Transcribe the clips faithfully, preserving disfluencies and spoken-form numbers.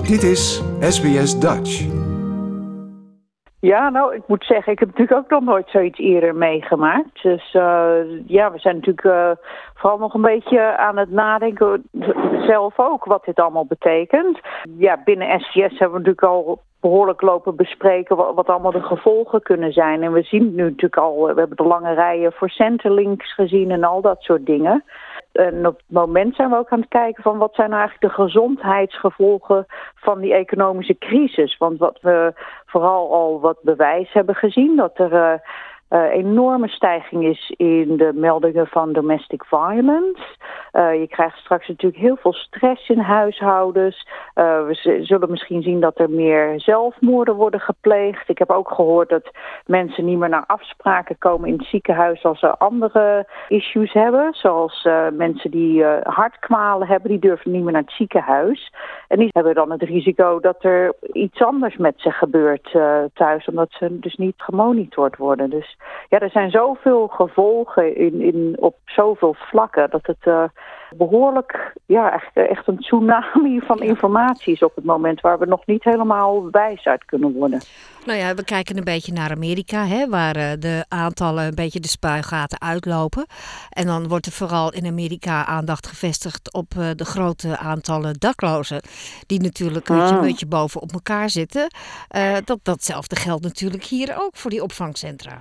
Dit is S B S Dutch. Ja, nou, ik moet zeggen, ik heb natuurlijk ook nog nooit zoiets eerder meegemaakt. Dus uh, ja, we zijn natuurlijk uh, vooral nog een beetje aan het nadenken zelf ook wat dit allemaal betekent. Ja, binnen S C S hebben we natuurlijk al behoorlijk lopen bespreken wat, wat allemaal de gevolgen kunnen zijn. En we zien nu natuurlijk al, we hebben de lange rijen voor Centrelink gezien en al dat soort dingen. En op het moment zijn we ook aan het kijken van wat zijn nou eigenlijk de gezondheidsgevolgen van die economische crisis. Want wat we vooral al wat bewijs hebben gezien, dat er uh, uh, enorme stijging is in de meldingen van domestic violence. Uh, je krijgt straks natuurlijk heel veel stress in huishoudens. Uh, we z- zullen misschien zien dat er meer zelfmoorden worden gepleegd. Ik heb ook gehoord dat mensen niet meer naar afspraken komen in het ziekenhuis als ze andere issues hebben. Zoals uh, mensen die uh, hartkwalen hebben, die durven niet meer naar het ziekenhuis. En die hebben dan het risico dat er iets anders met ze gebeurt uh, thuis, omdat ze dus niet gemonitord worden. Dus ja, er zijn zoveel gevolgen in, in, op zoveel vlakken dat het uh, behoorlijk, ja, echt, echt een tsunami van informatie is op het moment waar we nog niet helemaal wijs uit kunnen worden. Nou ja, we kijken een beetje naar Amerika, hè, waar uh, de aantallen een beetje de spuigaten uitlopen. En dan wordt er vooral in Amerika aandacht gevestigd op uh, de grote aantallen daklozen. Die natuurlijk een ah. beetje boven op elkaar zitten. Uh, dat, datzelfde geldt natuurlijk hier ook voor die opvangcentra.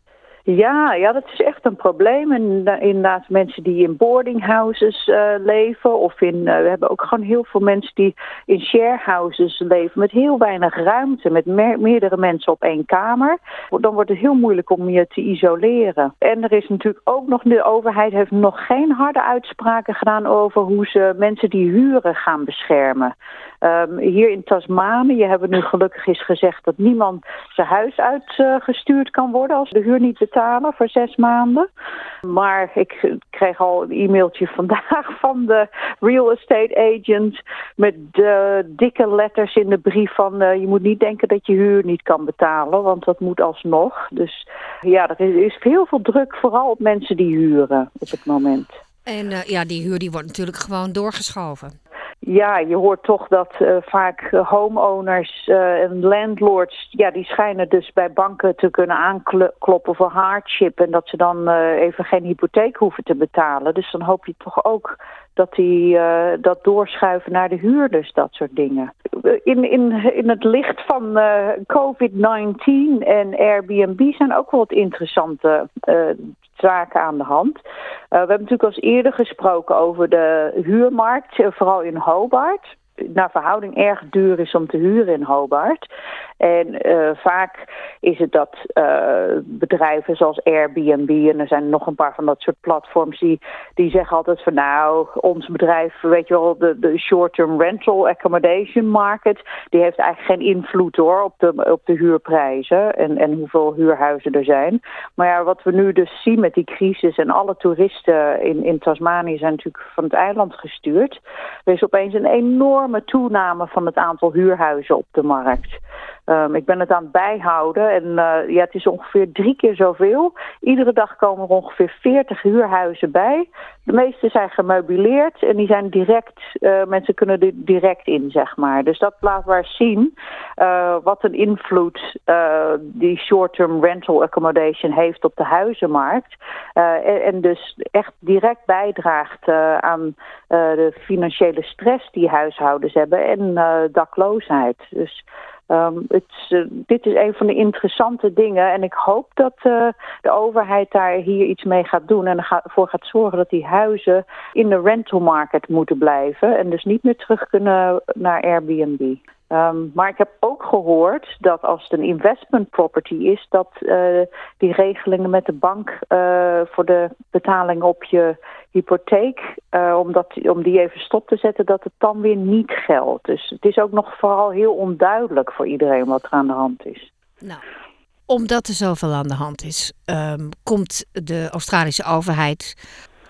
Ja, ja, dat is echt een probleem. En inderdaad mensen die in boarding houses uh, leven. Of in, uh, we hebben ook gewoon heel veel mensen die in sharehouses leven. Met heel weinig ruimte. Met me- meerdere mensen op één kamer. Dan wordt het heel moeilijk om je te isoleren. En er is natuurlijk ook nog, de overheid heeft nog geen harde uitspraken gedaan over hoe ze mensen die huren gaan beschermen. Um, hier in Tasmanië hebben we nu gelukkig eens gezegd dat niemand zijn huis uitgestuurd uh, kan worden als de huur niet betalen voor zes maanden. Maar ik kreeg al een e-mailtje vandaag van de real estate agent met uh, dikke letters in de brief van uh, je moet niet denken dat je huur niet kan betalen, want dat moet alsnog. Dus ja, er is, is heel veel druk, vooral op mensen die huren op het moment. En uh, ja, die huur die wordt natuurlijk gewoon doorgeschoven. Ja, je hoort toch dat uh, vaak uh, homeowners uh, en landlords, ja, die schijnen dus bij banken te kunnen aankloppen voor hardship en dat ze dan uh, even geen hypotheek hoeven te betalen. Dus dan hoop je toch ook dat die uh, dat doorschuiven naar de huurders, dat soort dingen. In, in, in het licht van uh, covid negentien en Airbnb zijn ook wel wat interessante uh, zaken aan de hand. Uh, we hebben natuurlijk al eens eerder gesproken over de huurmarkt, vooral in Hobart. Naar verhouding erg duur is om te huren in Hobart. En uh, vaak is het dat uh, bedrijven zoals Airbnb, en er zijn nog een paar van dat soort platforms, die, die zeggen altijd van nou, ons bedrijf, weet je wel, de, de short-term rental accommodation market, die heeft eigenlijk geen invloed hoor op de, op de huurprijzen en, en hoeveel huurhuizen er zijn. Maar ja, wat we nu dus zien met die crisis en alle toeristen in, in Tasmanië zijn natuurlijk van het eiland gestuurd. Er is opeens een enorme toename van het aantal huurhuizen op de markt. Um, ik ben het aan het bijhouden en uh, ja, het is ongeveer drie keer zoveel. Iedere dag komen er ongeveer veertig huurhuizen bij. De meeste zijn gemeubileerd en die zijn direct, uh, mensen kunnen er direct in, zeg maar. Dus dat laat maar zien uh, wat een invloed uh, die short-term rental accommodation heeft op de huizenmarkt. Uh, en, en dus echt direct bijdraagt uh, aan uh, de financiële stress die huishoudens hebben en uh, dakloosheid. Dus Um, het, uh, dit is een van de interessante dingen en ik hoop dat uh, de overheid daar hier iets mee gaat doen en ervoor gaat zorgen dat die huizen in de rental market moeten blijven en dus niet meer terug kunnen naar Airbnb. Um, maar ik heb ook gehoord dat als het een investment property is, dat uh, die regelingen met de bank uh, voor de betaling op je hypotheek, uh, om, dat, om die even stop te zetten, dat het dan weer niet geldt. Dus het is ook nog vooral heel onduidelijk voor iedereen wat er aan de hand is. Nou, omdat er zoveel aan de hand is, um, komt de Australische overheid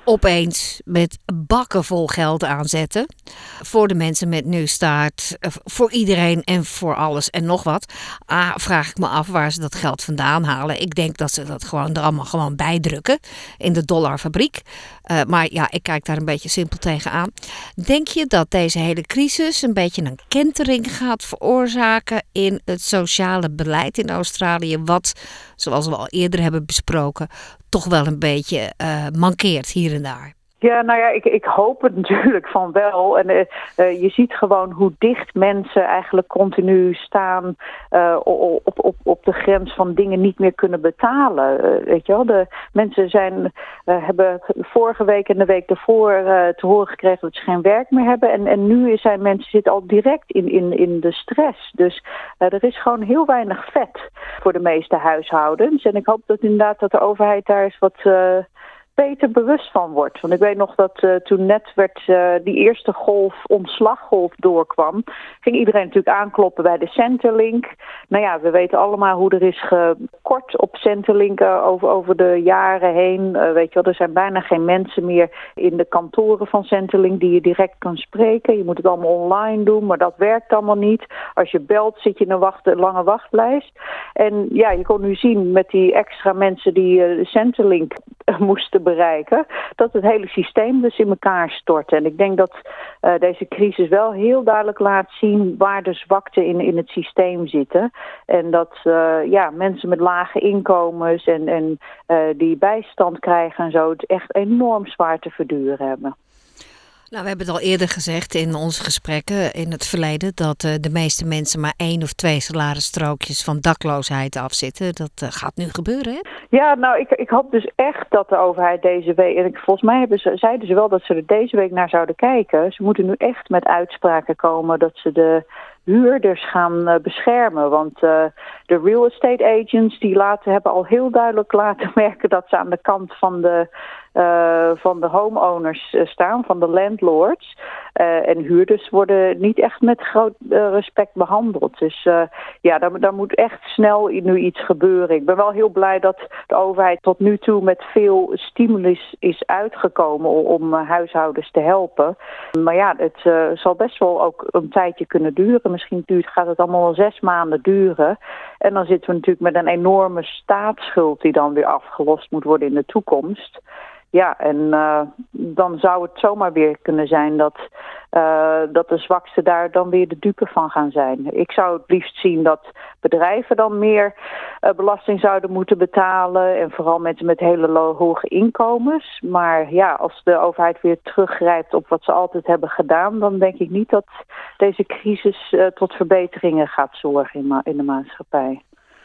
opeens met bakken vol geld aanzetten. Voor de mensen met Nieuwstaart, voor iedereen en voor alles en nog wat. Ah, vraag ik me af waar ze dat geld vandaan halen. Ik denk dat ze dat gewoon er allemaal gewoon bijdrukken in de dollarfabriek. Uh, maar ja, ik kijk daar een beetje simpel tegenaan. Denk je dat deze hele crisis een beetje een kentering gaat veroorzaken in het sociale beleid in Australië, wat, zoals we al eerder hebben besproken, toch wel een beetje uh, mankeert hier en daar? Ja, nou ja, ik, ik hoop het natuurlijk van wel. En uh, uh, je ziet gewoon hoe dicht mensen eigenlijk continu staan uh, op, op, op de grens van dingen niet meer kunnen betalen. Uh, weet je wel, de mensen zijn, uh, hebben vorige week en de week daarvoor uh, te horen gekregen dat ze geen werk meer hebben. En, en nu zijn mensen zitten al direct in, in, in de stress. Dus uh, er is gewoon heel weinig vet voor de meeste huishoudens. En ik hoop dat inderdaad dat de overheid daar eens wat Uh, beter bewust van wordt. Want ik weet nog dat uh, toen net werd uh, die eerste golf, ontslaggolf doorkwam, ging iedereen natuurlijk aankloppen bij de Centrelink. Nou ja, we weten allemaal hoe er is gekort op Centrelink uh, over, over de jaren heen. Uh, weet je wel, er zijn bijna geen mensen meer in de kantoren van Centrelink die je direct kan spreken. Je moet het allemaal online doen, maar dat werkt allemaal niet. Als je belt zit je in een wacht, een lange wachtlijst. En ja, je kon nu zien met die extra mensen die uh, de Centrelink uh, moesten bereiken, dat het hele systeem dus in elkaar stort. En ik denk dat uh, deze crisis wel heel duidelijk laat zien waar de zwakte in, in het systeem zitten. En dat uh, ja, mensen met lage inkomens en, en uh, die bijstand krijgen en zo het echt enorm zwaar te verduren hebben. Nou, we hebben het al eerder gezegd in onze gesprekken in het verleden dat uh, de meeste mensen maar één of twee salarisstrookjes van dakloosheid afzitten. Dat uh, gaat nu gebeuren, hè? Ja, nou, ik, ik hoop dus echt dat de overheid deze week, en ik, volgens mij hebben ze, zeiden ze wel dat ze er deze week naar zouden kijken. Ze moeten nu echt met uitspraken komen dat ze de huurders gaan uh, beschermen. Want uh, de real estate agents die laten, hebben al heel duidelijk laten merken dat ze aan de kant van de Uh, van de homeowners uh, staan, van de landlords. Uh, en huurders worden niet echt met groot uh, respect behandeld. Dus uh, ja, daar, daar moet echt snel nu iets gebeuren. Ik ben wel heel blij dat de overheid tot nu toe met veel stimulus is uitgekomen om uh, huishoudens te helpen. Maar ja, het uh, zal best wel ook een tijdje kunnen duren. Misschien duurt, gaat het allemaal wel zes maanden duren. En dan zitten we natuurlijk met een enorme staatsschuld die dan weer afgelost moet worden in de toekomst. Ja, en uh, dan zou het zomaar weer kunnen zijn dat, uh, dat de zwaksten daar dan weer de dupe van gaan zijn. Ik zou het liefst zien dat bedrijven dan meer uh, belasting zouden moeten betalen. En vooral mensen met hele lo- hoge inkomens. Maar ja, als de overheid weer teruggrijpt op wat ze altijd hebben gedaan, dan denk ik niet dat deze crisis uh, tot verbeteringen gaat zorgen in, ma- in de maatschappij.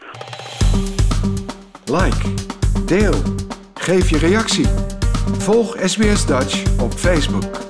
Like, deel, geef je reactie. Volg S B S Dutch op Facebook.